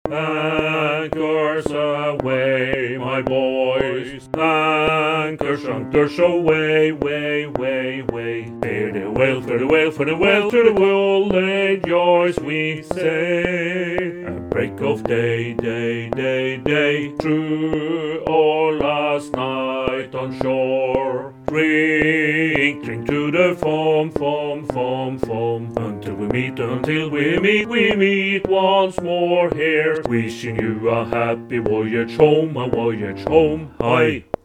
Anchors away, my boys. Anchors away, way. Fare the whale, for the whale, for the whale, to the world, late joys we say. A break of day, through all last night on shore. Drink to the foam, until we meet once more here. Wishing you a happy voyage home, Hi.